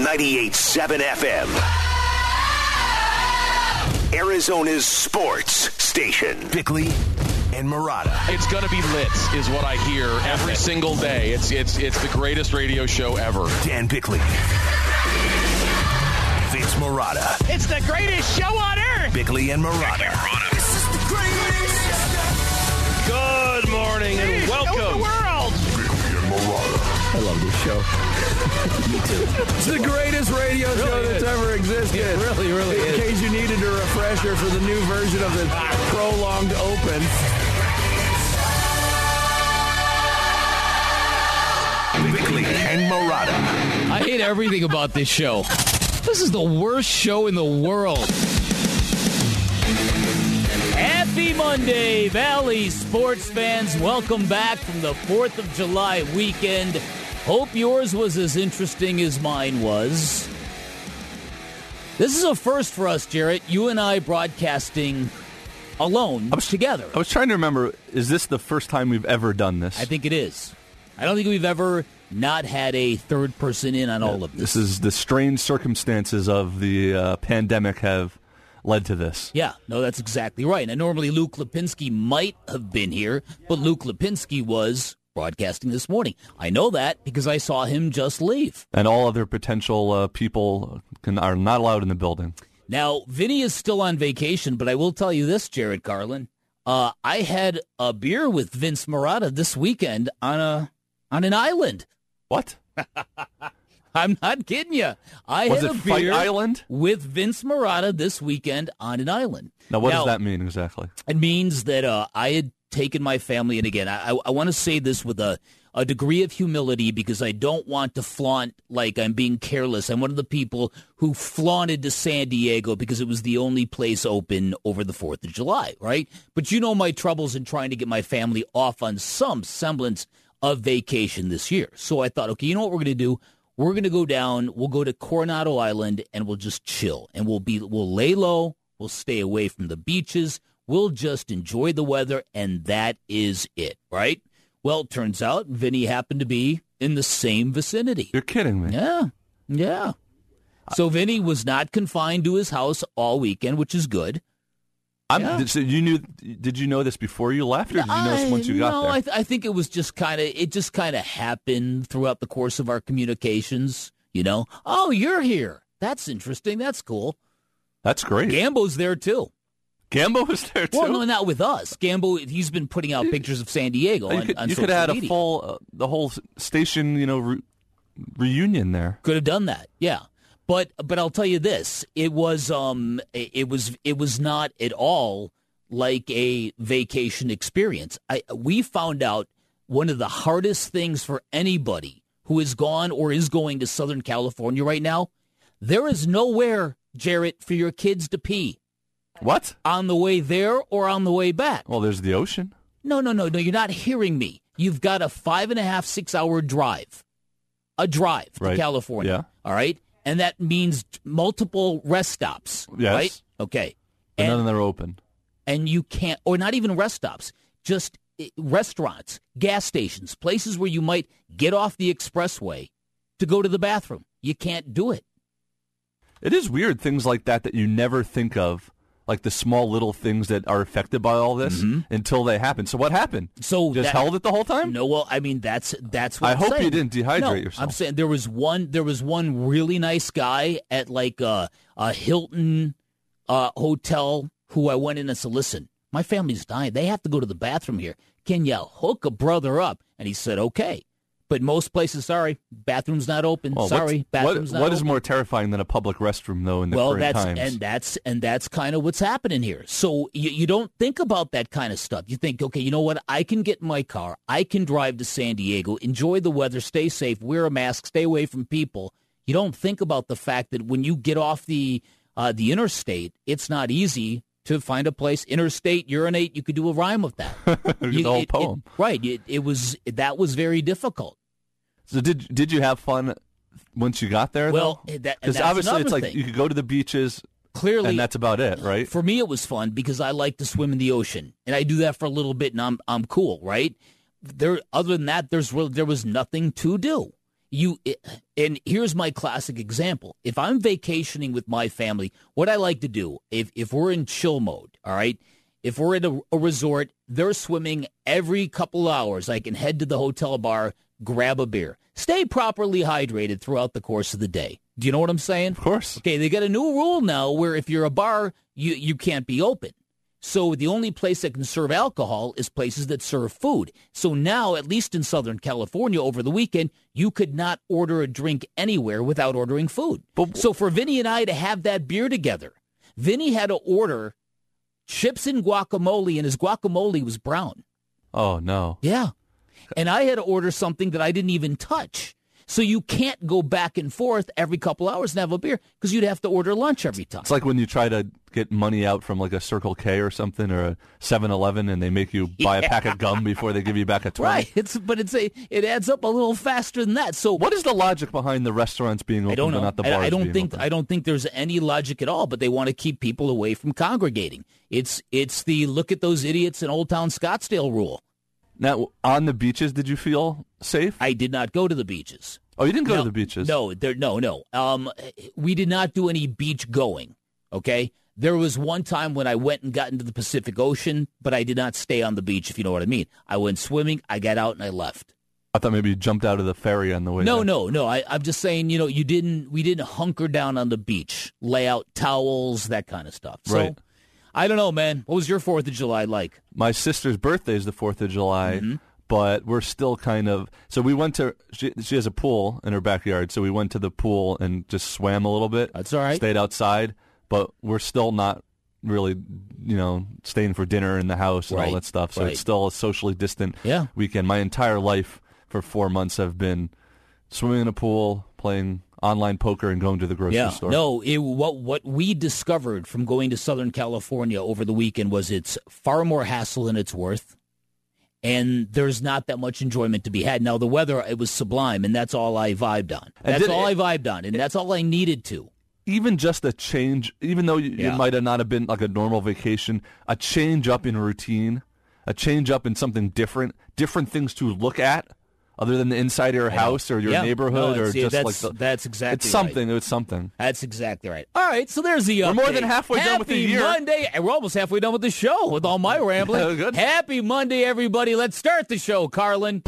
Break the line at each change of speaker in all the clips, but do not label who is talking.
98.7 FM. Arizona's sports station. Bickley and Marotta.
It's going to be lit, is what I hear every single day. It's the greatest radio show ever.
Dan Bickley. Vince Marotta.
It's the greatest show on earth.
Bickley and Marotta.
This is the greatest.
Good morning and welcome.
The world.
Bickley and Marotta.
I love this show.
Me too.
It's the greatest radio show that's ever existed.
It really is.
In case you needed a refresher for the new version of the prolonged open.
Bickley and Marotta.
I hate everything about this show. This is the worst show in the world. Happy Monday, Valley sports fans. Welcome back from the 4th of July weekend. Hope yours was as interesting as mine was. This is a first for us, Jarrett. You and I broadcasting alone together.
I was trying to remember, is this the first time we've ever done this?
I think it is. I don't think we've ever not had a third person in on all of this.
This is the strange circumstances of the pandemic have led to this.
Yeah, no, that's exactly right. And normally Luke Lipinski might have been here, but Luke Lipinski was broadcasting this morning. I know that because I saw him just leave.
And all other potential people are not allowed in the building.
Now, Vinny is still on vacation, but I will tell you this, Jared Carlin. I had a beer with Vince Marotta this weekend on an island.
What?
I'm not kidding you. I
Was
had
it
a
Fight
beer
Island?
with Vince Marotta this weekend on an island.
Now, what does that mean exactly?
It means that I had taken my family, and again, I want to say this with a degree of humility because I don't want to flaunt like I'm being careless. I'm one of the people who flaunted to San Diego because it was the only place open over the 4th of July, right? But you know my troubles in trying to get my family off on some semblance of vacation this year. So I thought, okay, you know what we're going to do? We're going to go down, we'll go to Coronado Island, and we'll just chill. And we'll lay low, we'll stay away from the beaches, we'll just enjoy the weather, and that is it, right? Well, it turns out Vinny happened to be in the same vicinity.
You're kidding me.
Yeah. So Vinny was not confined to his house all weekend, which is good.
So did you know this before you left, or did you know this once you got there?
I think it was just kind of happened throughout the course of our communications. You know, oh, you're here. That's interesting. That's cool.
That's great.
Gambo's there too.
Gambo was there too.
Well, no, not with us. Gambo, he's been putting out pictures of San Diego on social media. You could have had
a full, the whole station, reunion there.
Could have done that, yeah. But I'll tell you this: it was not at all like a vacation experience. We found out one of the hardest things for anybody who has gone or is going to Southern California right now. There is nowhere, Jarrett, for your kids to pee.
What?
On the way there or on the way back?
Well, there's the ocean.
No, you're not hearing me. You've got a 5.5, 6 hour drive. A drive to California.
Yeah.
All right? And that means multiple rest stops.
Yes.
Right? Okay.
But none of them are open.
And you can't, or not even rest stops, just restaurants, gas stations, places where you might get off the expressway to go to the bathroom. You can't do it.
It is weird, things like that you never think of. Like the small little things that are affected by all this until they happen. So what happened?
So
just held it the whole time?
No, well, I mean that's what
I
I'm
hope
saying.
you didn't dehydrate yourself.
I'm saying there was one really nice guy at like a Hilton hotel who I went in and said, "Listen, my family's dying. They have to go to the bathroom here. Can you hook a brother up?" And he said, "Okay." But most places, sorry, bathroom's not open.
Well,
sorry, bathroom's not open.
What is more terrifying than a public restroom, though, in the current times?
And that's kind of what's happening here. So you don't think about that kind of stuff. You think, okay, you know what? I can get in my car. I can drive to San Diego, enjoy the weather, stay safe, wear a mask, stay away from people. You don't think about the fact that when you get off the interstate, it's not easy to find a place. Interstate, urinate, you could do a rhyme with that.
The whole poem.
That was very difficult.
So did you have fun once you got there?
Well,
because obviously it's like thing. You could go to the beaches,
clearly,
and that's about it, right?
For me, it was fun because I like to swim in the ocean, and I do that for a little bit, and I'm cool, right? Other than that, there was nothing to do. And here's my classic example. If I'm vacationing with my family, what I like to do, if we're in chill mode, all right, if we're at a resort, they're swimming every couple hours. I can head to the hotel bar, grab a beer, stay properly hydrated throughout the course of the day. Do you know what I'm saying?
Of course.
Okay, they got a new rule now where if you're a bar, you can't be open. So the only place that can serve alcohol is places that serve food. So now, at least in Southern California over the weekend, you could not order a drink anywhere without ordering food. So for Vinny and I to have that beer together, Vinny had to order chips and guacamole, and his guacamole was brown.
Oh, no.
Yeah. And I had to order something that I didn't even touch. So you can't go back and forth every couple hours and have a beer because you'd have to order lunch every time.
It's like when you try to get money out from like a Circle K or something or a 7-Eleven and they make you buy a pack of gum before they give you back a 20.
Right. It adds up a little faster than that. So
what is the logic behind the restaurants being open
I don't know.
but not the bars
I don't
being
think
open?
I don't think there's any logic at all, but they want to keep people away from congregating. It's the look at those idiots in Old Town Scottsdale rule.
Now, on the beaches, did you feel safe?
I did not go to the beaches.
Oh, you didn't go to the beaches?
No. We did not do any beach going, okay? There was one time when I went and got into the Pacific Ocean, but I did not stay on the beach, if you know what I mean. I went swimming, I got out, and I left.
I thought maybe you jumped out of the ferry on the way there.
No. I'm just saying, we didn't hunker down on the beach, lay out towels, that kind of stuff. So,
right.
I don't know, man. What was your 4th of July like?
My sister's birthday is the 4th of July. Mm-hmm. But we're still kind of – so we went to – she has a pool in her backyard, so we went to the pool and just swam a little bit.
That's all right.
Stayed outside, but we're still not really, staying for dinner in the house and all that stuff. So it's still a socially distant weekend. My entire life for 4 months have been swimming in a pool, playing online poker, and going to the grocery store.
No, what we discovered from going to Southern California over the weekend was it's far more hassle than it's worth. And there's not that much enjoyment to be had. Now, the weather, it was sublime, and that's all I vibed on. That's all I needed to.
Even just a change, even though it might have not have been like a normal vacation, a change up in routine, a change up in something different things to look at, other than the inside of your house or your neighborhood
that's exactly
it's something.
right.
It's something.
That's exactly right. All right, so there's the update.
We're more than halfway done with the year.
Happy Monday. And we're almost halfway done with the show with all my rambling.
Good.
Happy Monday, everybody. Let's start the show, Carlin.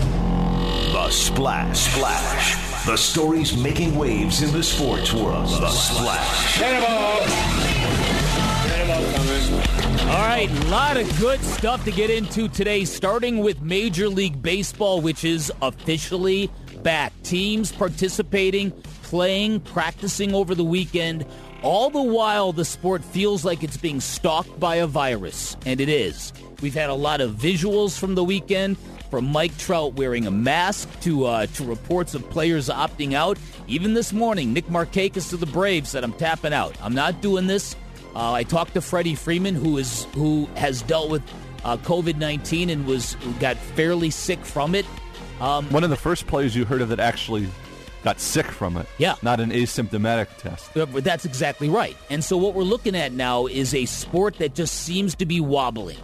The Splash. The stories making waves in the sports world. The Splash.
All right, a lot of good stuff to get into today, starting with Major League Baseball, which is officially back. Teams participating, playing, practicing over the weekend. All the while, the sport feels like it's being stalked by a virus, and it is. We've had a lot of visuals from the weekend, from Mike Trout wearing a mask to reports of players opting out. Even this morning, Nick Markakis of the Braves said, "I'm tapping out. I'm not doing this." I talked to Freddie Freeman, who has dealt with COVID-19 and got fairly sick from it.
One of the first players you heard of that actually got sick from it.
Yeah.
Not an asymptomatic test.
That's exactly right. And so what we're looking at now is a sport that just seems to be wobbling.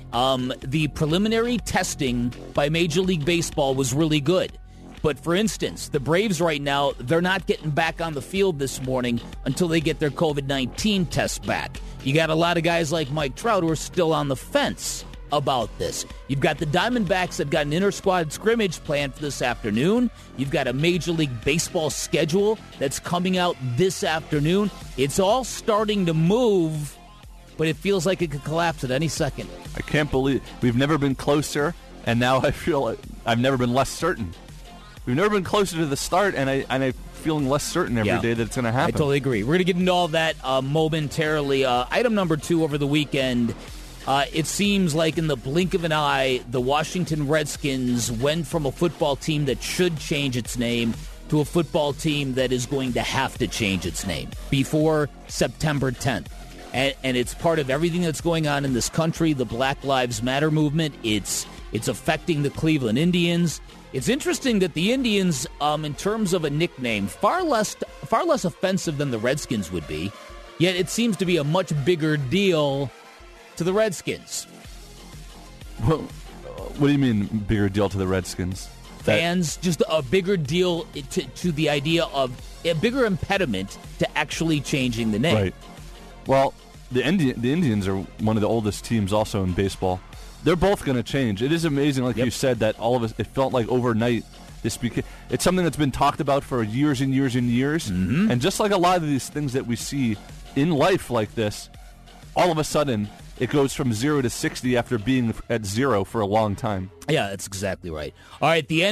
The preliminary testing by Major League Baseball was really good. But, for instance, the Braves right now, they're not getting back on the field this morning until they get their COVID-19 tests back. You got a lot of guys like Mike Trout who are still on the fence about this. You've got the Diamondbacks that got an inter-squad scrimmage planned for this afternoon. You've got a Major League Baseball schedule that's coming out this afternoon. It's all starting to move, but it feels like it could collapse at any second.
I can't believe we've never been closer, and now I feel like I've never been less certain. We've never been closer to the start, and I'm feeling less certain every day that it's going to happen.
I totally agree. We're going to get into all that momentarily. Item number 2 over the weekend, it seems like in the blink of an eye, the Washington Redskins went from a football team that should change its name to a football team that is going to have to change its name before September 10th. And it's part of everything that's going on in this country, the Black Lives Matter movement. It's affecting the Cleveland Indians. It's interesting that the Indians, in terms of a nickname, far less offensive than the Redskins would be, yet it seems to be a much bigger deal to the Redskins.
Well, what do you mean bigger deal to the Redskins?
fans, just a bigger deal to the idea of a bigger impediment to actually changing the name. Right.
Well, the Indians are one of the oldest teams also in baseball. They're both going to change. It is amazing, like you said, that all of us, it felt like overnight. It's something that's been talked about for years and years and years. Mm-hmm. And just like a lot of these things that we see in life like this, all of a sudden it goes from 0 to 60 after being at 0 for a long time.
Yeah, that's exactly right. All right, the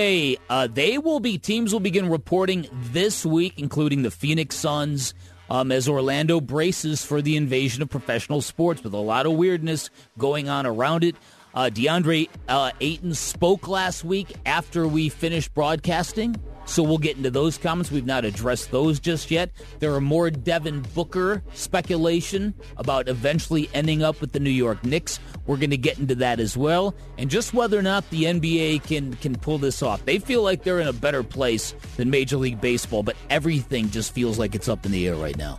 NBA, teams will begin reporting this week, including the Phoenix Suns, as Orlando braces for the invasion of professional sports with a lot of weirdness going on around it. DeAndre Ayton spoke last week after we finished broadcasting, so we'll get into those comments. We've not addressed those just yet. There are more Devin Booker speculation about eventually ending up with the New York Knicks. We're going to get into that as well, and just whether or not the NBA can pull this off. They feel like they're in a better place than Major League Baseball, but everything just feels like it's up in the air right now.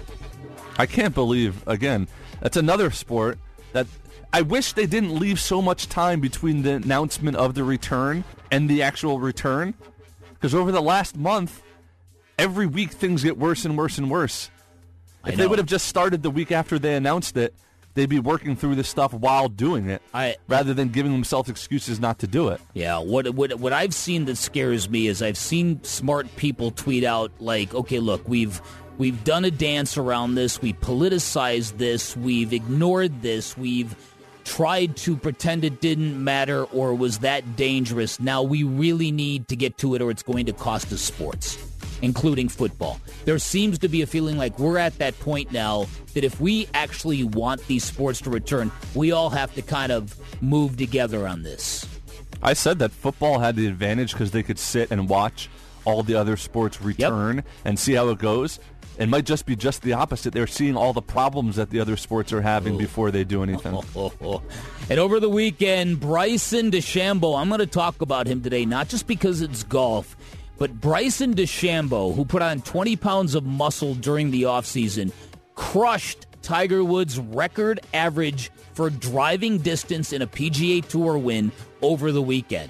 I can't believe, again, that's another sport that I wish they didn't leave so much time between the announcement of the return and the actual return. Because over the last month, every week things get worse and worse and worse. If they would have just started the week after they announced it, they'd be working through this stuff while doing it, rather than giving themselves excuses not to do it.
Yeah, what I've seen that scares me is I've seen smart people tweet out, like, okay, look, we've done a dance around this, we politicized this, we've ignored this, we've tried to pretend it didn't matter or was that dangerous. Now we really need to get to it or it's going to cost us sports, including football. There seems to be a feeling like we're at that point now that if we actually want these sports to return, we all have to kind of move together on this.
I said that football had the advantage because they could sit and watch all the other sports return and see how it goes. It might just be just the opposite. They're seeing all the problems that the other sports are having before they do anything.
And over the weekend, Bryson DeChambeau, I'm going to talk about him today, not just because it's golf, but Bryson DeChambeau, who put on 20 pounds of muscle during the offseason, crushed Tiger Woods' record average for driving distance in a PGA Tour win over the weekend.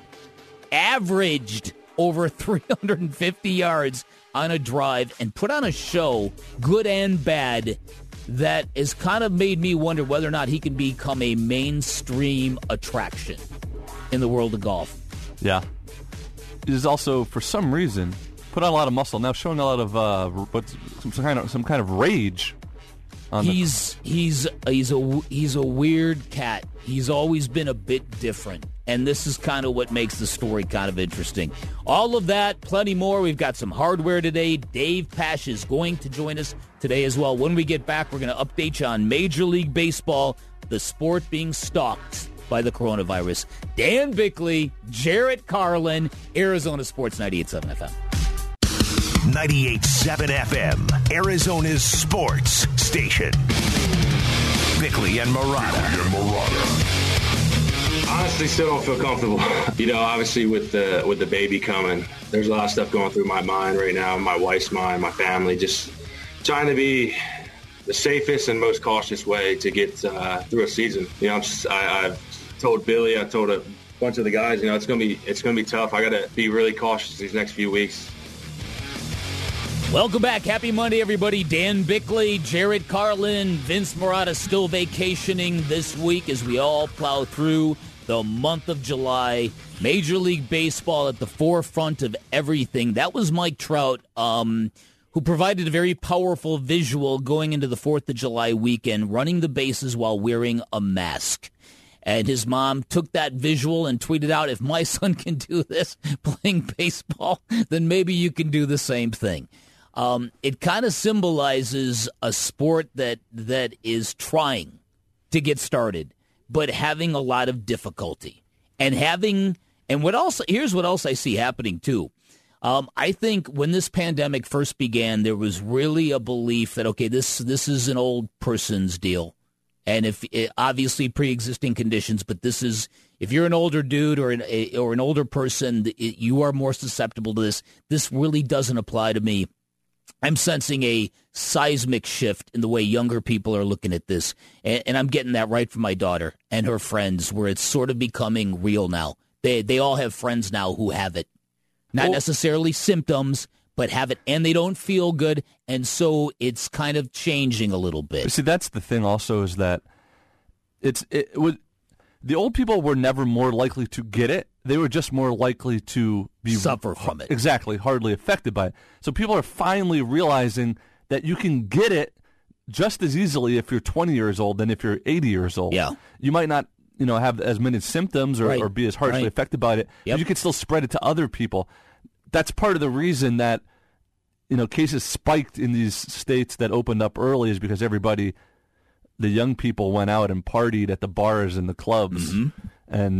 Averaged over 350 yards on a drive and put on a show, good and bad, that has kind of made me wonder whether or not he can become a mainstream attraction in the world of golf.
Yeah. He's also, for some reason, put on a lot of muscle. Now showing a lot of some kind of rage.
He's a weird cat. He's always been a bit different. And this is kind of what makes the story kind of interesting. All of that, plenty more. We've got some hardware today. Dave Pasch is going to join us today as well. When we get back, we're going to update you on Major League Baseball, the sport being stalked by the coronavirus. Dan Bickley, Jarrett Carlin, Arizona Sports 98.7 FM.
98.7 FM, Arizona's sports station. Bickley and Murata.
Honestly, still don't feel comfortable. Obviously with the baby coming, there's a lot of stuff going through my mind right now, my wife's mind, my family, just trying to be the safest and most cautious way to get through a season. I've told Billy, I told a bunch of the guys, it's gonna be tough. I gotta be really cautious these next few weeks.
Welcome back. Happy Monday, everybody. Dan Bickley, Jarrett Carlin, Vince Murata still vacationing this week as we all plow through the month of July. Major League Baseball at the forefront of everything. That was Mike Trout, who provided a very powerful visual going into the 4th of July weekend, running the bases while wearing a mask. And his mom took that visual and tweeted out, if my son can do this playing baseball, then maybe you can do the same thing. It kind of symbolizes a sport that is trying to get started, but having a lot of difficulty. Here's what else I see happening too. I think when this pandemic first began, there was really a belief that, okay, this is an old person's deal. And obviously pre-existing conditions, but this is, if you're an older dude or an older person, you are more susceptible to this. This really doesn't apply to me. I'm sensing a seismic shift in the way younger people are looking at this. And I'm getting that right from my daughter and her friends, where it's sort of becoming real now. They all have friends now who have it. Not necessarily symptoms, but have it, and they don't feel good, and so it's kind of changing a little bit.
See, that's the thing also is that the old people were never more likely to get it. They were just more likely to
suffer from it.
Exactly, hardly affected by it. So people are finally realizing that you can get it just as easily if you're 20 years old than if you're 80 years old.
Yeah.
You might not, have as many symptoms or be as harshly affected by it, but you can still spread it to other people. That's part of the reason that, cases spiked in these states that opened up early is because the young people went out and partied at the bars and the clubs. Mm-hmm. And,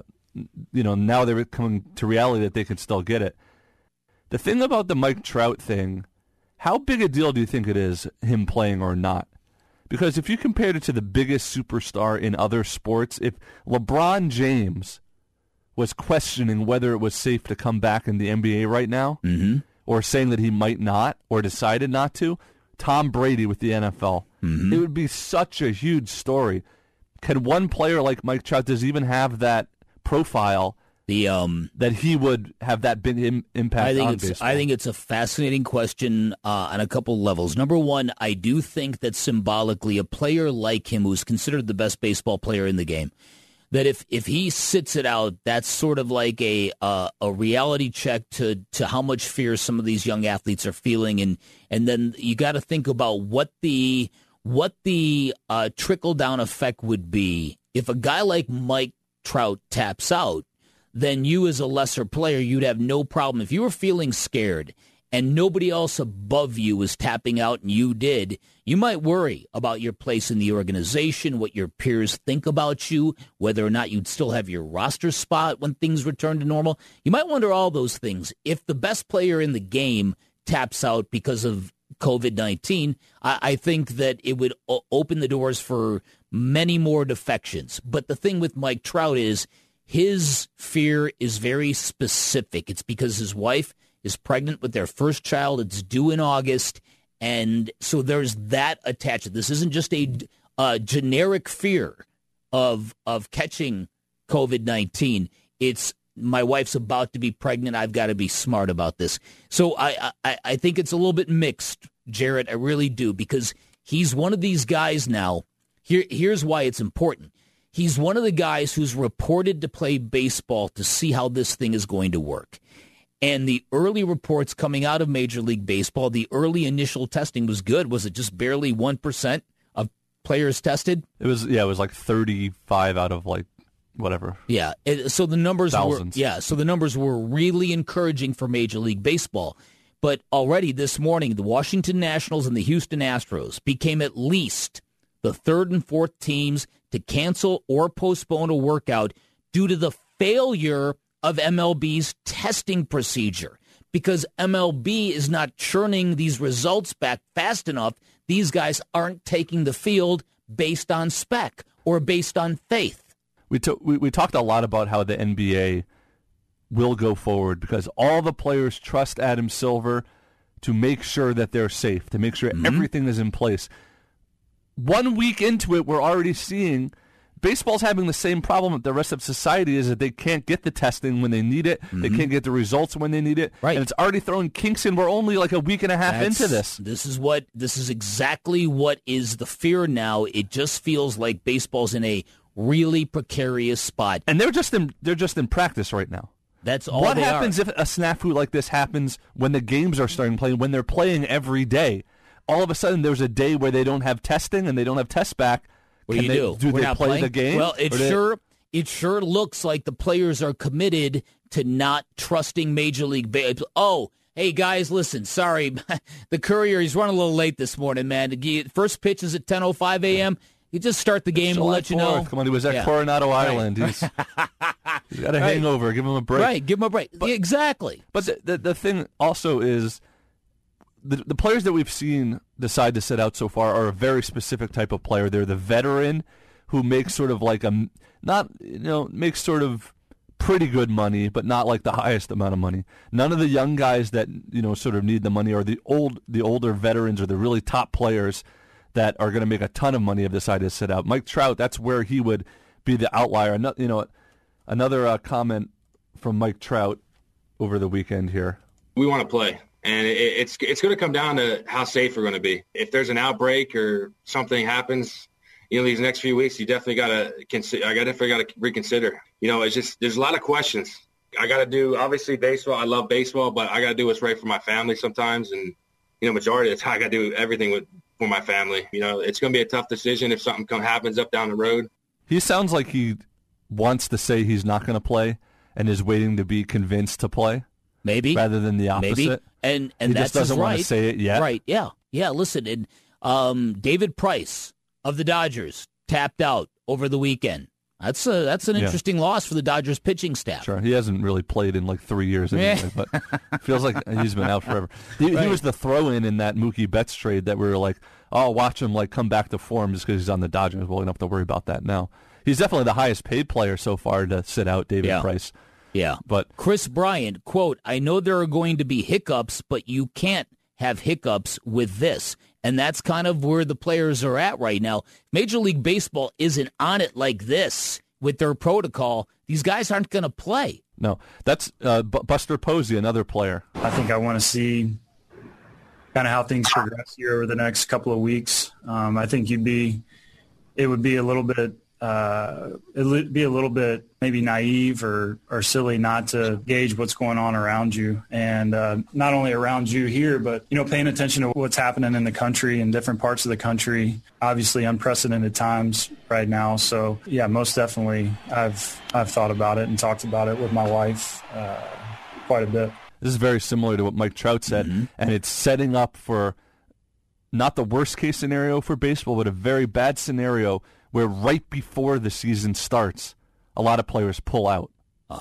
now they're coming to reality that they can still get it. The thing about the Mike Trout thing, how big a deal do you think it is, him playing or not? Because if you compared it to the biggest superstar in other sports, if LeBron James was questioning whether it was safe to come back in the NBA right now,
mm-hmm.
or saying that he might not, or decided not to, Tom Brady with the NFL,
mm-hmm.
it would be such a huge story. Can one player like Mike Trout, does he even have that profile that he would have that big impact on baseball?
I think it's a fascinating question on a couple levels. Number one, I do think that symbolically a player like him, who's considered the best baseball player in the game, that if he sits it out, that's sort of like a reality check to how much fear some of these young athletes are feeling, and then you got to think about what the trickle down effect would be if a guy like Mike Trout taps out. Then you as a lesser player, you'd have no problem. If you were feeling scared and nobody else above you was tapping out and you did, you might worry about your place in the organization, what your peers think about you, whether or not you'd still have your roster spot when things return to normal. You might wonder all those things. If the best player in the game taps out because of COVID-19, I think that it would open the doors for many more defections. But the thing with Mike Trout is his fear is very specific. It's because his wife is pregnant with their first child. It's due in August. And so there's that attached. This isn't just a generic fear of catching COVID-19. It's my wife's about to be pregnant. I've got to be smart about this. So I think it's a little bit mixed, Jarrett. I really do, because he's one of these guys now. Here's why it's important. He's one of the guys who's reported to play baseball to see how this thing is going to work. And the early reports coming out of Major League Baseball, the early initial testing was good. Was it just barely 1% of players tested?
It was like 35 out of like whatever.
Yeah. So the numbers
thousands.
So the numbers were really encouraging for Major League Baseball. But already this morning, the Washington Nationals and the Houston Astros became at least the third and fourth teams to cancel or postpone a workout due to the failure of MLB's testing procedure, because MLB is not churning these results back fast enough. These guys aren't taking the field based on spec or based on faith.
We talked a lot about how the NBA will go forward because all the players trust Adam Silver to make sure that they're safe, to make sure everything is in place. 1 week into it, we're already seeing baseball's having the same problem that the rest of society is, that they can't get the testing when they need it. They can't get the results when they need it.
Right.
And it's already throwing kinks in. We're only like a week and a half into this.
This is exactly what is the fear now. It just feels like baseball's in a really precarious spot.
And they're just in practice right now.
That's all.
What happens if a snafu like this happens when the games are starting to play, when they're playing every day? All of a sudden, there's a day where they don't have testing and they don't have tests back.
What do you do?
Do they play the game?
Well, it sure looks like the players are committed to not trusting Major League Baseball. Oh, hey, guys, listen, sorry. The Courier, he's running a little late this morning, man. First pitch is at 10:05 a.m. You just start the game. We'll let you know.
Come on, he was at Coronado Island. He's got a hangover. Give him a break.
Right, give him a break. Exactly.
But the thing also is, the players that we've seen decide to sit out so far are a very specific type of player. They're the veteran who makes sort of like makes sort of pretty good money, but not like the highest amount of money. None of the young guys that sort of need the money are the older veterans or the really top players that are going to make a ton of money have decided to sit out. Mike Trout, that's where he would be the outlier. Another comment from Mike Trout over the weekend here?
We want to play. And it's going to come down to how safe we're going to be. If there's an outbreak or something happens, these next few weeks, you definitely got to consider. I definitely got to reconsider. It's just there's a lot of questions. I got to do obviously baseball. I love baseball, but I got to do what's right for my family sometimes. And majority of the time, I got to do everything for my family. It's going to be a tough decision if something happens up down the road.
He sounds like he wants to say he's not going to play and is waiting to be convinced to play.
Maybe.
Rather than the opposite.
Maybe. And
he
that's
just doesn't want to say it yet.
Right, yeah. Yeah, listen, and David Price of the Dodgers tapped out over the weekend. That's an interesting loss for the Dodgers pitching staff.
Sure, he hasn't really played in like 3 years anyway, but it feels like he's been out forever. He was the throw-in in that Mookie Betts trade that we were like, oh, watch him come back to form just because he's on the Dodgers. Well, we don't have to worry about that now. He's definitely the highest paid player so far to sit out, David Price.
Yeah.
But
Chris Bryant, quote, I know there are going to be hiccups, but you can't have hiccups with this. And that's kind of where the players are at right now. Major League Baseball isn't on it like this with their protocol. These guys aren't going to play.
No. That's Buster Posey, another player.
I think I want to see kind of how things progress here over the next couple of weeks. I think it would be a little bit maybe naive or silly not to gauge what's going on around you, and not only around you here, but paying attention to what's happening in the country and different parts of the country. Obviously, unprecedented times right now. So yeah, most definitely, I've thought about it and talked about it with my wife quite a bit.
This is very similar to what Mike Trout said, and it's setting up for not the worst case scenario for baseball, but a very bad scenario where right before the season starts, a lot of players pull out.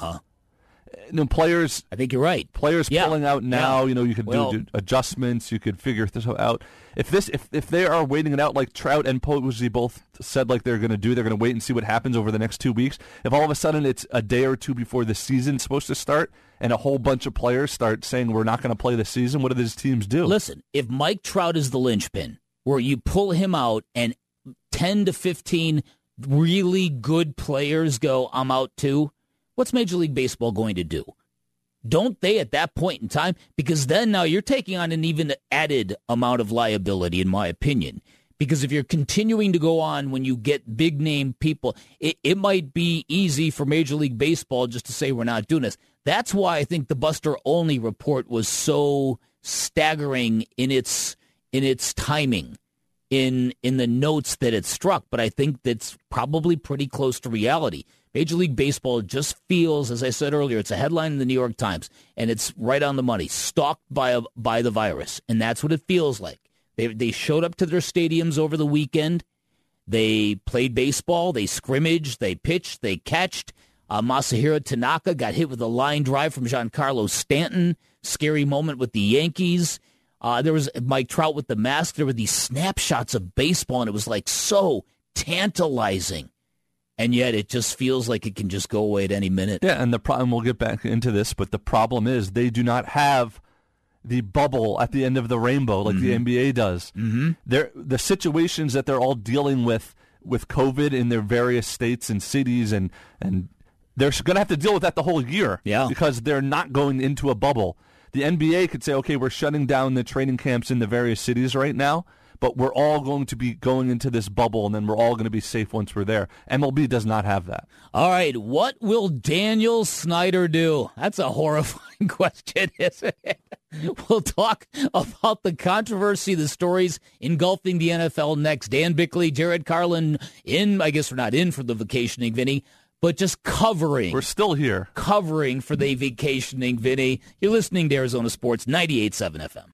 Players,
I think you're right.
Players pulling out now, you could do adjustments, you could figure this out. If they are waiting it out like Trout and Posey both said like they're going to wait and see what happens over the next 2 weeks. If all of a sudden it's a day or two before the season's supposed to start and a whole bunch of players start saying we're not going to play the season, what do these teams do?
Listen, if Mike Trout is the linchpin, where you pull him out and 10 to 15 really good players go, I'm out too, what's Major League Baseball going to do? Don't they at that point in time? Because then now you're taking on an even added amount of liability, in my opinion. Because if you're continuing to go on when you get big-name people, it might be easy for Major League Baseball just to say we're not doing this. That's why I think the Buster Olney report was so staggering in its timing. In the notes that it struck, but I think that's probably pretty close to reality. Major League Baseball just feels, as I said earlier, it's a headline in the New York Times, and it's right on the money, stalked by the virus, and that's what it feels like. They showed up to their stadiums over the weekend. They played baseball. They scrimmaged. They pitched. They catched. Masahiro Tanaka got hit with a line drive from Giancarlo Stanton. Scary moment with the Yankees. There was Mike Trout with the mask. There were these snapshots of baseball, and it was like so tantalizing. And yet it just feels like it can just go away at any minute.
Yeah, and the problem, we'll get back into this, but the problem is they do not have the bubble at the end of the rainbow like the NBA does. The situations that they're all dealing with COVID in their various states and cities, and they're going to have to deal with that the whole year because they're not going into a bubble. The NBA could say, okay, we're shutting down the training camps in the various cities right now, but we're all going to be going into this bubble, and then we're all going to be safe once we're there. MLB does not have that.
All right, what will Daniel Snyder do? That's a horrifying question, isn't it? We'll talk about the controversy, the stories engulfing the NFL next. Dan Bickley, Jared Carlin I guess we're not in for the vacationing, Vinny, but just covering.
We're still here.
Covering for the vacationing, Vinny. You're listening to Arizona Sports 98.7 FM.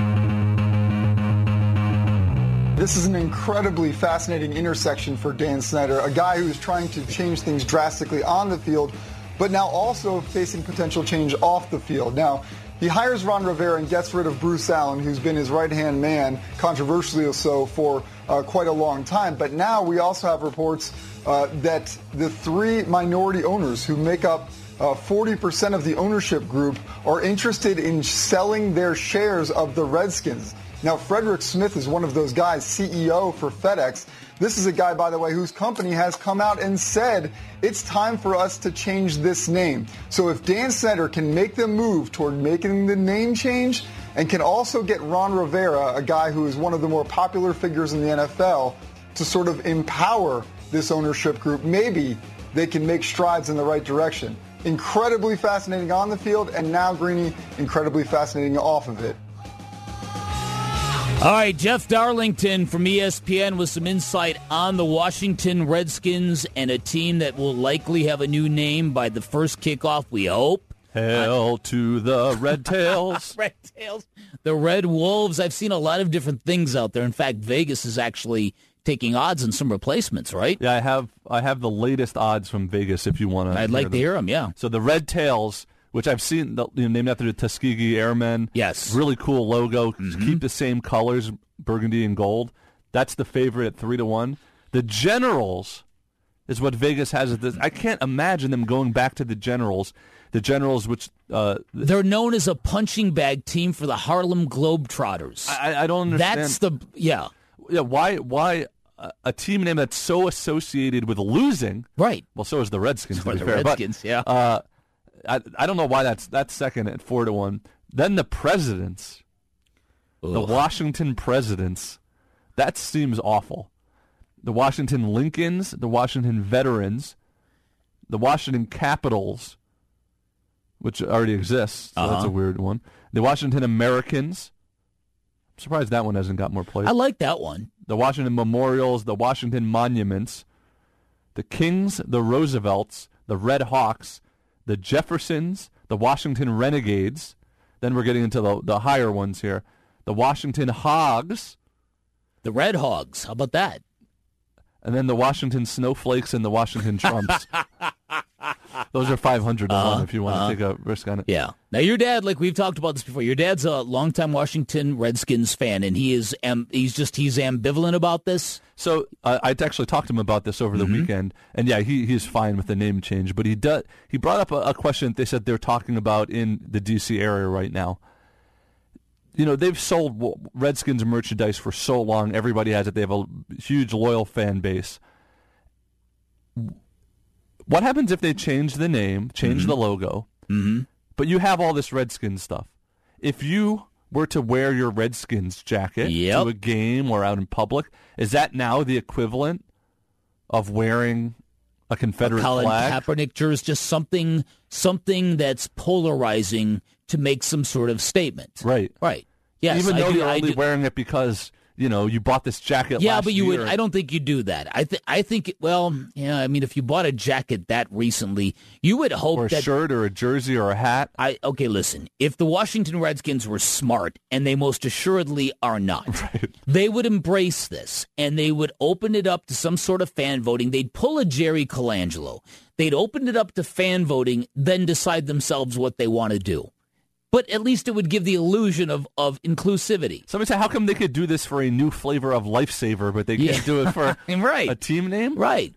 This is an incredibly fascinating intersection for Dan Snyder, a guy who is trying to change things drastically on the field, but now also facing potential change off the field. Now, he hires Ron Rivera and gets rid of Bruce Allen, who's been his right-hand man, controversially so, for quite a long time. But now we also have reports that the three minority owners who make up 40% of the ownership group are interested in selling their shares of the Redskins. Now, Frederick Smith is one of those guys, CEO for FedEx. This is a guy, by the way, whose company has come out and said it's time for us to change this name. So if Dan Snyder can make them move toward making the name change and can also get Ron Rivera, a guy who is one of the more popular figures in the NFL, to sort of empower this ownership group, maybe they can make strides in the right direction. Incredibly fascinating on the field, and now, Greeny, incredibly fascinating off of it.
All right, Jeff Darlington from ESPN with some insight on the Washington Redskins and a team that will likely have a new name by the first kickoff, we hope.
Hail to the Red Tails.
Red Tails. The Red Wolves. I've seen a lot of different things out there. In fact, Vegas is actually taking odds on some replacements, right?
Yeah, I have the latest odds from Vegas if you want to.
I'd like to hear them, yeah.
So the Red Tails, which I've seen named after the Tuskegee Airmen.
Yes.
Really cool logo. Keep the same colors, burgundy and gold. That's the favorite at 3-1. The Generals is what Vegas has at this. I can't imagine them going back to the Generals. The Generals, which...
they're known as a punching bag team for the Harlem Globetrotters.
I don't understand.
That's the... Yeah.
Yeah, why a team name that's so associated with losing?
Right.
Well, so is the Redskins.
So the Redskins,
but,
yeah.
I don't know why that's second at 4-1. Then the Presidents, the Washington Presidents, that seems awful. The Washington Lincolns, the Washington Veterans, the Washington Capitals, which already exists, so that's a weird one. The Washington Americans. I'm surprised that one hasn't got more plays.
I like that one.
The Washington Memorials, the Washington Monuments, the Kings, the Roosevelts, the Red Hawks, the Jeffersons, the Washington Renegades. Then we're getting into the higher ones here. The Washington Hogs.
The Red Hogs. How about that?
And then the Washington Snowflakes and the Washington Trumps. Those are 500 to 1 if you want to take a risk on it.
Yeah. Now, your dad, like we've talked about this before, your dad's a longtime Washington Redskins fan, and he's ambivalent about this.
So I actually talked to him about this over the weekend, and yeah, he's fine with the name change. But he brought up a question that they said they're talking about in the D.C. area right now. You know, they've sold Redskins merchandise for so long. Everybody has it. They have a huge, loyal fan base. What happens if they change the name, change the logo, but you have all this Redskins stuff? If you were to wear your Redskins jacket to a game or out in public, is that now the equivalent of wearing a Confederate
Colin
flag?
Kaepernick jersey, just something that's polarizing to make some sort of statement.
Right.
Right. Yes,
even though you're only wearing it because, you know, you bought this jacket last year.
Yeah, but you would. I don't think you do that. I think. Well, yeah. I mean, if you bought a jacket that recently, you would hope
or a shirt or a jersey or a hat.
Okay, listen. If the Washington Redskins were smart, and they most assuredly are not, they would embrace this and they would open it up to some sort of fan voting. They'd pull a Jerry Colangelo. They'd open it up to fan voting, then decide themselves what they want to do. But at least it would give the illusion of inclusivity.
Somebody say, how come they could do this for a new flavor of Lifesaver, but they can't do it for a team name?
Right.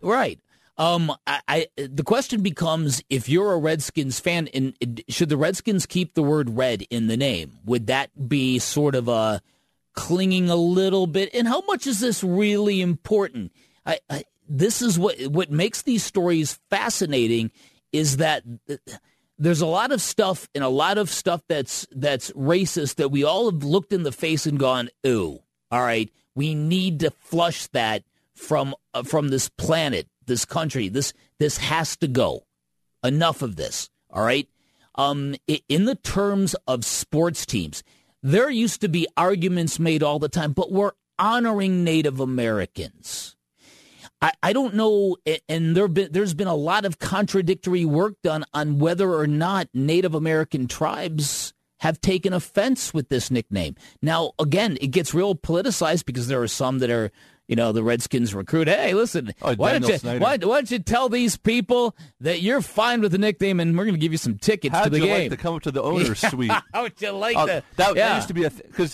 The question becomes, if you're a Redskins fan, should the Redskins keep the word red in the name? Would that be sort of a clinging a little bit? And how much is this really important? This is what makes these stories fascinating, is that there's a lot of stuff and a lot of stuff that's racist that we all have looked in the face and gone, ooh, all right, we need to flush that from this planet, this country. This has to go. Enough of this, all right? In the terms of sports teams, there used to be arguments made all the time, but we're honoring Native Americans. I don't know, and there's been a lot of contradictory work done on whether or not Native American tribes have taken offense with this nickname. Now, again, it gets real politicized because there are some that are, the Redskins recruit. Hey, listen, why don't you tell these people that you're fine with the nickname and we're going to give you some tickets to the game?
How'd you like to come up to the owner's suite?
How'd you like
that? That used to be because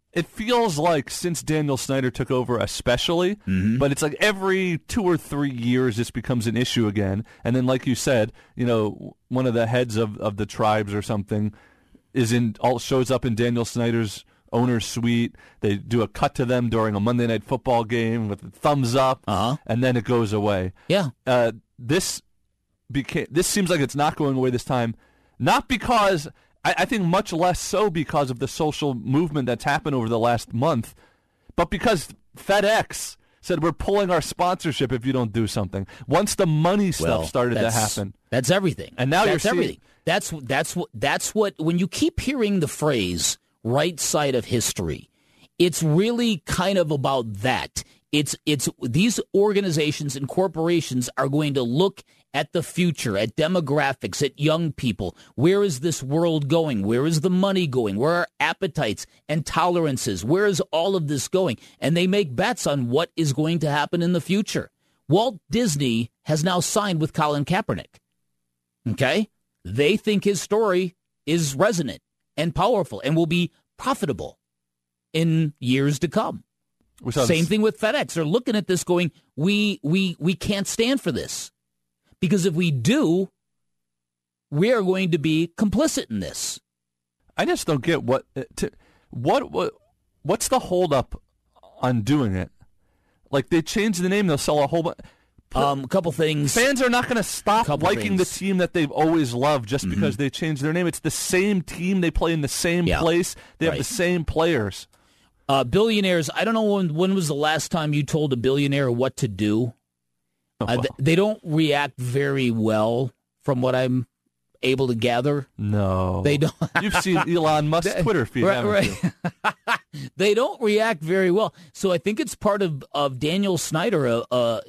it feels like since Daniel Snyder took over especially, but it's like every 2 or 3 years this becomes an issue again. And then like you said, one of the heads of the tribes or something shows up in Daniel Snyder's owner's suite. They do a cut to them during a Monday Night Football game with a thumbs up, and then it goes away.
Yeah.
This seems like it's not going away this time, not because... I think much less so because of the social movement that's happened over the last month, but because FedEx said we're pulling our sponsorship if you don't do something. Once the money stuff started to happen,
that's everything.
And now
that's everything. That's what when you keep hearing the phrase "right side of history," it's really kind of about that. It's these organizations and corporations are going to look at the future, at demographics, at young people. Where is this world going? Where is the money going? Where are appetites and tolerances? Where is all of this going? And they make bets on what is going to happen in the future. Walt Disney has now signed with Colin Kaepernick. Okay? They think his story is resonant and powerful and will be profitable in years to come. Same thing with FedEx. They're looking at this going, we can't stand for this. Because if we do, we are going to be complicit in this.
I just don't get what's the holdup on doing it? Like they change the name, they'll sell a whole bunch.
A couple things.
Fans are not going to stop liking the team that they've always loved just because they changed their name. It's the same team. They play in the same place. They have the same players.
Billionaires, I don't know when was the last time you told a billionaire what to do. They don't react very well, from what I'm able to gather.
No.
They don't.
You've seen Elon Musk's Twitter feed, haven't you?
They don't react very well. So I think it's part of Daniel Snyder, the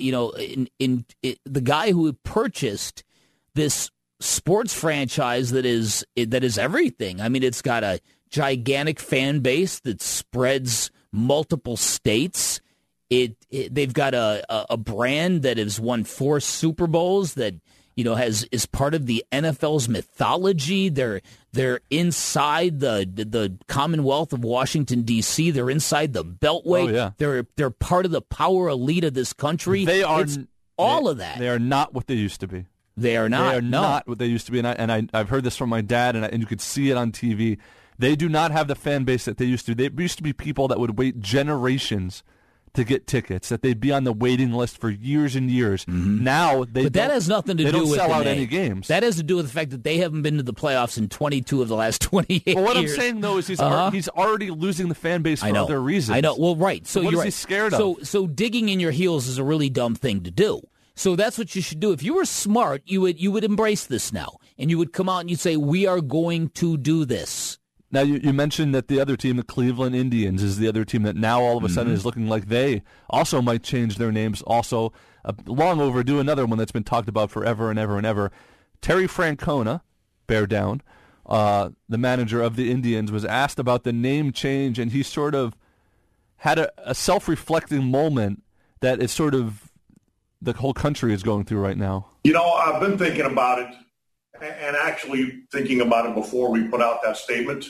guy who purchased this sports franchise that is everything. I mean, it's got a gigantic fan base that spreads multiple states. They've got a brand that has won 4 Super Bowls that is part of the NFL's mythology. They're inside the Commonwealth of Washington D.C. They're inside the Beltway.
Oh, yeah.
They're part of the power elite of this country.
They are
all of that.
They are not what they used to be.
They are not.
They are not what they used to be. And I've heard this from my dad, and you could see it on TV. They do not have the fan base that they used to. They used to be people that would wait generations to get tickets, that they'd be on the waiting list for years and years. Now
but that has nothing to do with
sell out any games.
That has to do with the fact that they haven't been to the playoffs in 22 of the last 28 years.
But what I'm saying though is he's already losing the fan base for other reasons.
I know. Well, right. So
what
you're
is he scared of?
So digging in your heels is a really dumb thing to do. So that's what you should do. If you were smart, you would embrace this now, and you would come out and you'd say, "We are going to do this."
Now, you mentioned that the other team, the Cleveland Indians, is the other team that now all of a sudden is looking like they also might change their names. Also, long overdue, another one that's been talked about forever and ever and ever. Terry Francona, bear down, the manager of the Indians, was asked about the name change, and he sort of had a self-reflecting moment that is sort of the whole country is going through right now.
I've been thinking about it, and actually thinking about it before we put out that statement.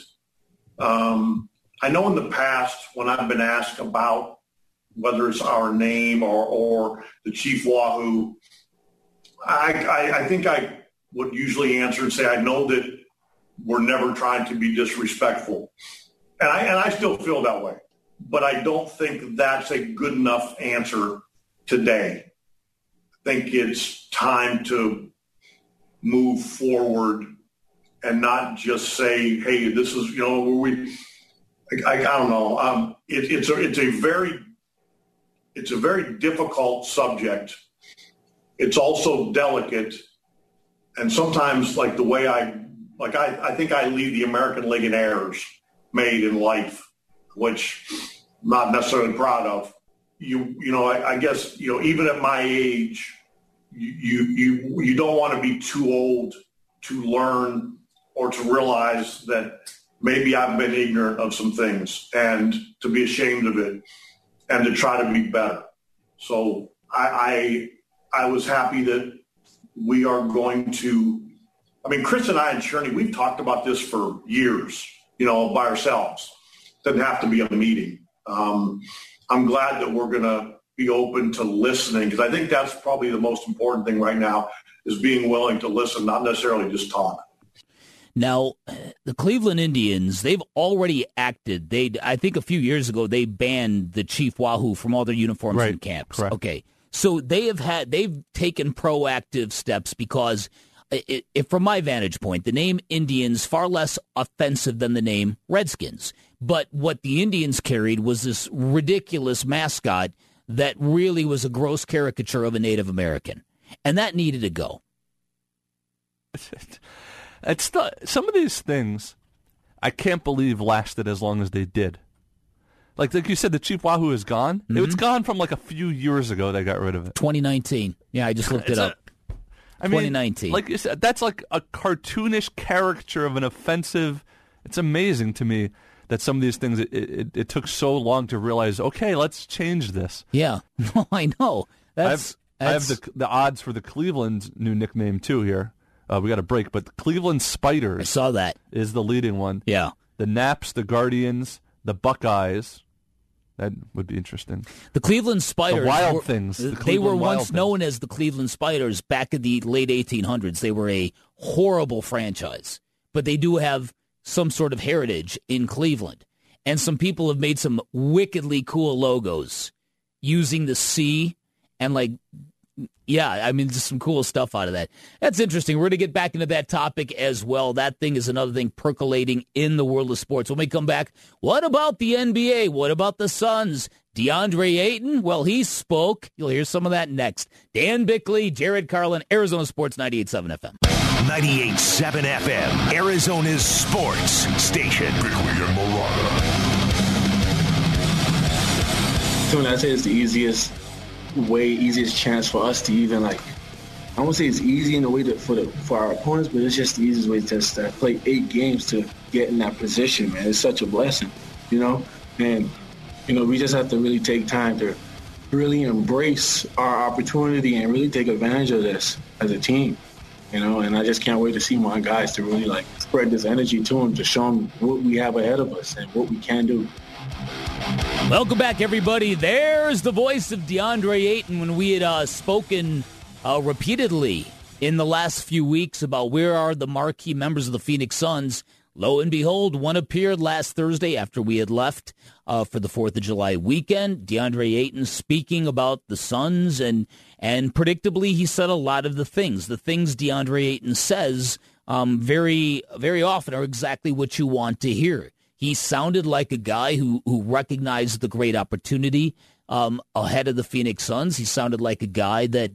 I know in the past when I've been asked about whether it's our name or the Chief Wahoo, I think I would usually answer and say I know that we're never trying to be disrespectful. And I still feel that way. But I don't think that's a good enough answer today. I think it's time to move forward and not just say, "Hey, this is I don't know. It's a very difficult subject. It's also delicate, and sometimes like the way I think I leave the American League in errors made in life, which I'm not necessarily proud of. I guess even at my age, you don't want to be too old to learn or to realize that maybe I've been ignorant of some things and to be ashamed of it and to try to be better. So I was happy that we are going to, Chris and I and Sherney, we've talked about this for years, by ourselves. doesn't have to be a meeting. I'm glad that we're going to be open to listening, because I think that's probably the most important thing right now, is being willing to listen, not necessarily just talk.
Now, the Cleveland Indians, they've already acted. I think a few years ago, they banned the Chief Wahoo from all their uniforms and camps.
Correct.
Okay. So they've taken proactive steps because, from my vantage point, the name Indians far less offensive than the name Redskins. But what the Indians carried was this ridiculous mascot that really was a gross caricature of a Native American, and that needed to go.
Some of these things I can't believe lasted as long as they did. Like you said, the Chief Wahoo is gone. Mm-hmm. It was gone from like a few years ago. They got rid of it.
2019. Yeah, I just looked it up. 2019.
Like you said, that's like a cartoonish caricature of an offensive. It's amazing to me that some of these things, it took so long to realize, okay, let's change this.
Yeah. No, I know.
I have the odds for the Cleveland new nickname, too, here. We got a break, but the Cleveland Spiders.
I saw that.
Is the leading one.
Yeah.
The Naps, the Guardians, the Buckeyes. That would be interesting.
The Cleveland Spiders.
The Wild Things.
They were once known as the Cleveland Spiders back in the late 1800s. They were a horrible franchise, but they do have some sort of heritage in Cleveland. And some people have made some wickedly cool logos using the C and just some cool stuff out of that. That's interesting. We're going to get back into that topic as well. That thing is another thing percolating in the world of sports. When we come back, what about the NBA? What about the Suns? DeAndre Ayton? Well, he spoke. You'll hear some of that next. Dan Bickley, Jared Carlin, Arizona Sports 98.7 FM.
98.7 FM, Arizona's sports station. Bickley and Marotta.
So when I say it's the easiest chance for us to even I won't say it's easy in the way for our opponents, but it's just the easiest way to play 8 games to get in that position, man. It's such a blessing, and we just have to really take time to really embrace our opportunity and really take advantage of this as a team. And I just can't wait to see my guys to really spread this energy to them, to show them what we have ahead of us and what we can do.
Welcome back, everybody. There's the voice of DeAndre Ayton when we had spoken repeatedly in the last few weeks about where are the marquee members of the Phoenix Suns. Lo and behold, one appeared last Thursday after we had left for the 4th of July weekend. DeAndre Ayton speaking about the Suns, and predictably he said a lot of the things. The things DeAndre Ayton says very, very often are exactly what you want to hear. He sounded like a guy who recognized the great opportunity ahead of the Phoenix Suns. He sounded like a guy that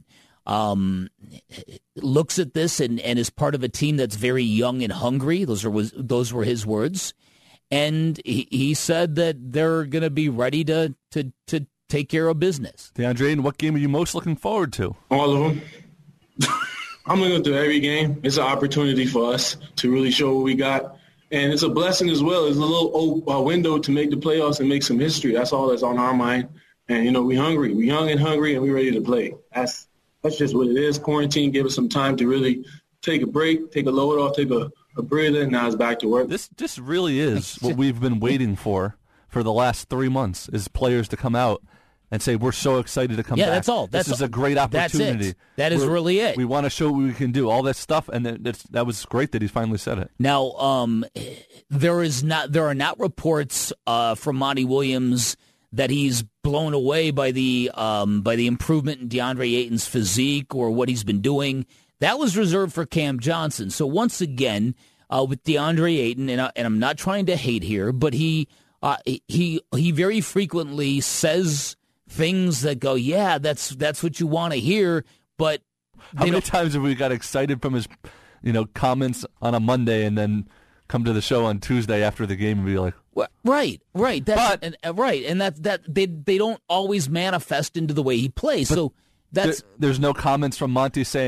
looks at this and is part of a team that's very young and hungry. Those were his words. And he said that they're going to be ready to take care of business.
DeAndre, and what game are you most looking forward to?
All of them. I'm looking through every game. It's an opportunity for us to really show what we got. And it's a blessing as well. It's a little window to make the playoffs and make some history. That's all that's on our mind. And, we're hungry. We're young and hungry, and we're ready to play. That's just what it is. Quarantine gave us some time to really take a break, take a load off, take a breather, and now it's back to work.
This really is what we've been waiting for the last 3 months, is players to come out and say, we're so excited to come back.
Yeah, that's all.
This is a great opportunity.
That's it. That is really it.
We want to show what we can do, all that stuff, and that was great that he finally said it.
Now, there are not reports from Monty Williams that he's blown away by the improvement in DeAndre Ayton's physique or what he's been doing. That was reserved for Cam Johnson. So once again, with DeAndre Ayton, and I'm not trying to hate here, but he very frequently says things that go, yeah, that's what you want to hear. But
how many times have we got excited from his, comments on a Monday and then come to the show on Tuesday after the game and be like,
right. And that they don't always manifest into the way he plays. So there's
no comments from Monty saying,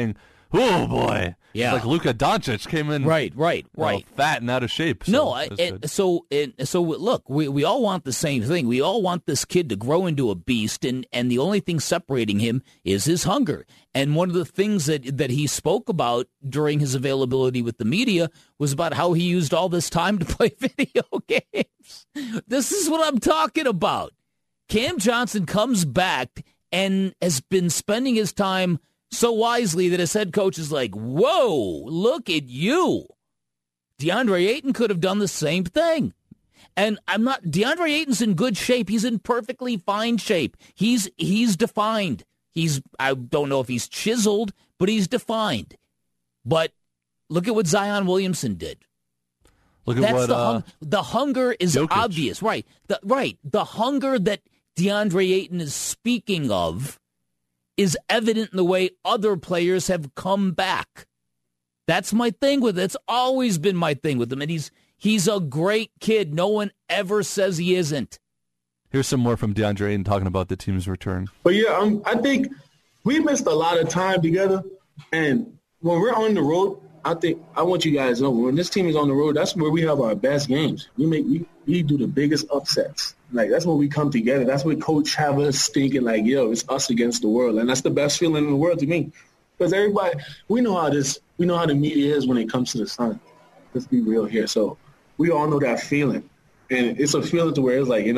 oh boy,
yeah,
it's like Luka Doncic came in
right,
fat and out of shape. So
so look, we all want the same thing. We all want this kid to grow into a beast, and the only thing separating him is his hunger. And one of the things that he spoke about during his availability with the media was about how he used all this time to play video games. This is what I'm talking about. Cam Johnson comes back and has been spending his time so wisely that his head coach is like, whoa, look at you. DeAndre Ayton could have done the same thing. And DeAndre Ayton's in good shape. He's in perfectly fine shape. He's defined. I don't know if he's chiseled, but he's defined. But look at what Zion Williamson did.
Look at what
the hunger is
Jokic.
Obvious, right? The hunger that DeAndre Ayton is speaking of is evident in the way other players have come back. That's my thing with it. It's always been my thing with him, and he's a great kid. No one ever says he isn't.
Here's some more from DeAndre Ayton talking about the team's return.
But yeah, I think we missed a lot of time together, and when we're on the road, I want you guys to know when this team is on the road, that's where we have our best games. We do the biggest upsets. Like, that's when we come together. That's when Coach have us thinking like, yo, it's us against the world, and that's the best feeling in the world to me. Because everybody, we know how the media is when it comes to the Sun. Let's be real here. So we all know that feeling, and it's a feeling to where it's like,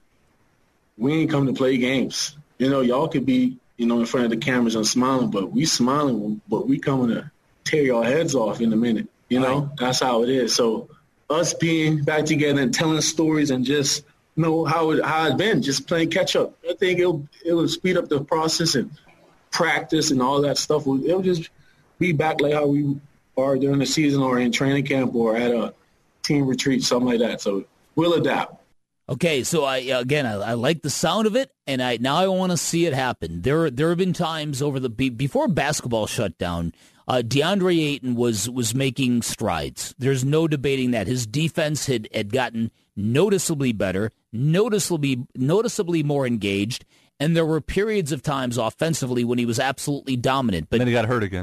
we ain't come to play games. Y'all could be, in front of the cameras and smiling, but we smiling, but we coming to tear your heads off in a minute. Right. That's how it is. So us being back together and telling stories and just know how it's been, just playing catch up. I think it will speed up the process and practice and all that stuff. It'll just be back like how we are during the season or in training camp or at a team retreat, something like that. So we'll adapt.
Okay, so I like the sound of it, and I want to see it happen. There have been times before basketball shut down, DeAndre Ayton was making strides. There's no debating that. His defense had gotten noticeably better, noticeably more engaged, and there were periods of times offensively when he was absolutely dominant. But
then he got hurt again.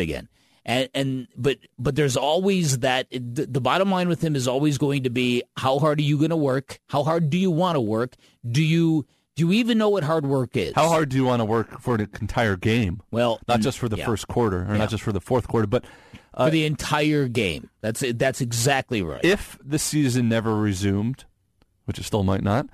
But there's always that. The bottom line with him is always going to be, how hard are you going to work? How hard do you want to work? Do you even know what hard work is?
How hard do you want to work for the entire game?
Well,
not just for the first quarter or not just for the fourth quarter, but
for the entire game. That's exactly right.
If the season never resumed, which it still might not,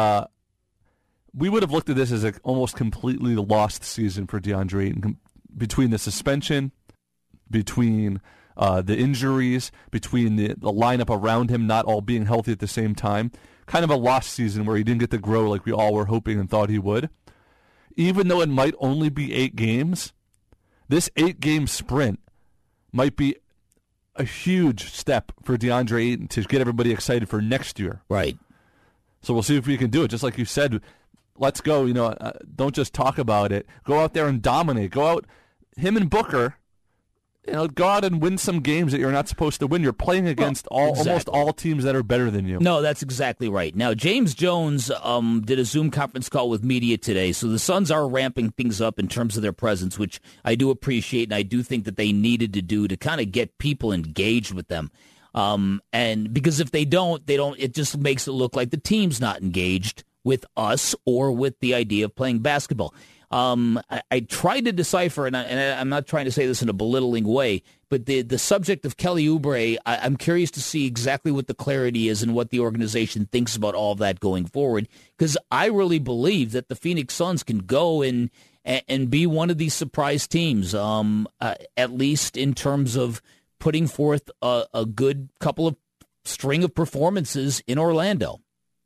we would have looked at this as an almost completely lost season for DeAndre Ayton, between the suspension, between the injuries, between the lineup around him not all being healthy at the same time. Kind of a lost season where he didn't get to grow like we all were hoping and thought he would. Even though it might only be 8 games, this 8-game sprint might be a huge step for DeAndre Ayton to get everybody excited for next year.
Right.
So we'll see if we can do it. Just like you said, let's go. Don't just talk about it. Go out there and dominate. Go out, him and Booker. Go out and win some games that you're not supposed to win. You're playing against almost all teams that are better than you.
No, that's exactly right. Now, James Jones did a Zoom conference call with media today, so the Suns are ramping things up in terms of their presence, which I do appreciate, and I do think that they needed to do to kind of get people engaged with them. And because if they don't, it just makes it look like the team's not engaged with us or with the idea of playing basketball. I tried to decipher, and I'm not trying to say this in a belittling way, but the subject of Kelly Oubre, I'm curious to see exactly what the clarity is and what the organization thinks about all of that going forward, because I really believe that the Phoenix Suns can go and be one of these surprise teams, at least in terms of putting forth a good couple of string of performances in Orlando.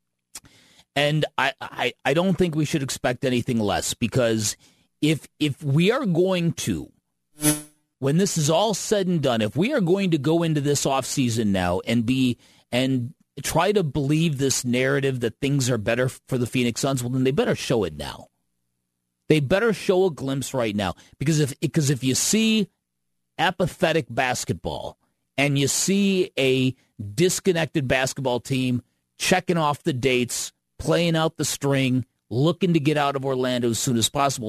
And I don't think we should expect anything less, because if we are going to, when this is all said and done, if we are going to go into this offseason now and try to believe this narrative that things are better for the Phoenix Suns, well, then they better show it now. They better show a glimpse right now, because if you see apathetic basketball and you see a disconnected basketball team checking off the dates, playing out the string, looking to get out of Orlando as soon as possible,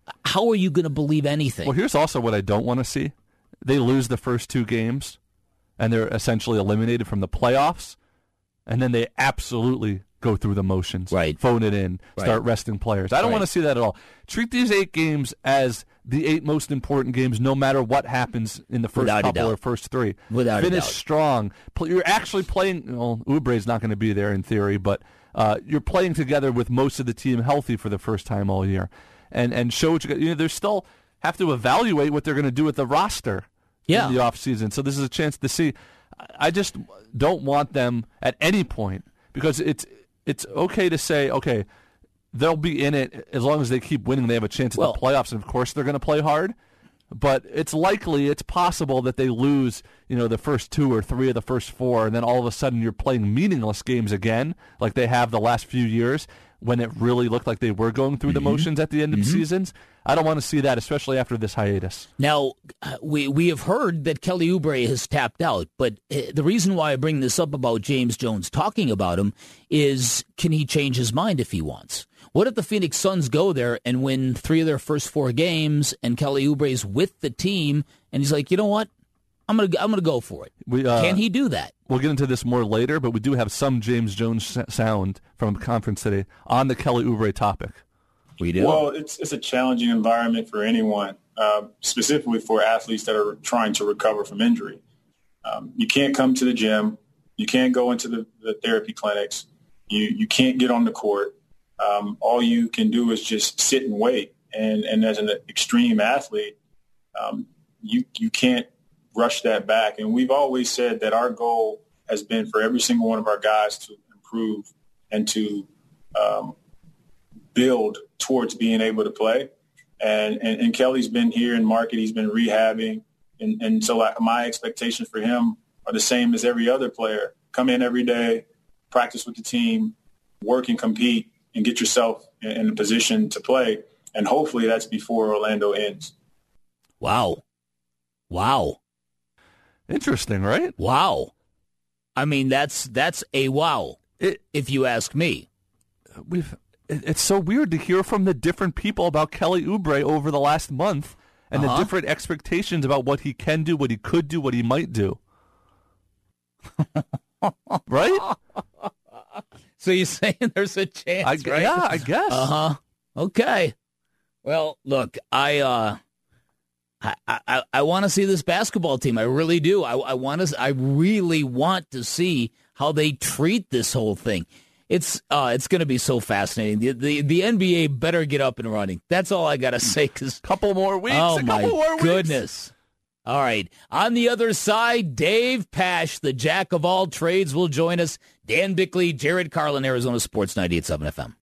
how are you going to believe anything?
Well, here's also what I don't want to see. They lose the first 2 games, and they're essentially eliminated from the playoffs, and then they absolutely go through the motions, phone it in, start resting players. I don't want to see that at all. Treat these 8 games as the 8 most important games, no matter what happens in the first couple or first 3. Finish strong. You're actually playing. Well, Oubre's not going to be there in theory, but you're playing together with most of the team healthy for the first time all year, and show what you got. They still have to evaluate what they're going to do with the roster in the offseason. So this is a chance to see. I just don't want them at any point, because it's okay to say, okay, they'll be in it as long as they keep winning. They have a chance at the playoffs, and of course they're going to play hard. But it's possible that they lose, the first 2 or 3 of the first 4, and then all of a sudden you're playing meaningless games again, like they have the last few years, when it really looked like they were going through the motions at the end of seasons. I don't want to see that, especially after this hiatus.
Now, we have heard that Kelly Oubre has tapped out, but the reason why I bring this up about James Jones talking about him is, can he change his mind if he wants? What if the Phoenix Suns go there and win 3 of their first 4 games, and Kelly Oubre's with the team, and he's like, you know what? I'm gonna go for it. Can he do that?
We'll get into this more later, but we do have some James Jones sound from a conference today on the Kelly Oubre topic.
We do.
Well, it's a challenging environment for anyone, specifically for athletes that are trying to recover from injury. You can't come to the gym. You can't go into the therapy clinics. You can't get on the court. All you can do is just sit and wait. And as an extreme athlete, you can't rush that back. And we've always said that our goal has been for every single one of our guys to improve and to build towards being able to play. And Kelly's been here in market. He's been rehabbing. And so my expectations for him are the same as every other player. Come in every day, practice with the team, work and compete, and get yourself in a position to play. And hopefully that's before Orlando ends.
Wow.
Interesting, right?
Wow. I mean, that's a wow, if you ask me.
It's so weird to hear from the different people about Kelly Oubre over the last month and the different expectations about what he can do, what he could do, what he might do. Right?
So you're saying there's a chance, right?
Yeah, I guess.
Okay. Well, look, I want to see this basketball team. I really do. I really want to see how they treat this whole thing. It's going to be so fascinating. The NBA better get up and running. That's all I got to say.
Couple more weeks.
Oh my goodness! All right. On the other side, Dave Pasch, the jack of all trades, will join us. Dan Bickley, Jared Carlin, Arizona Sports 98.7 FM.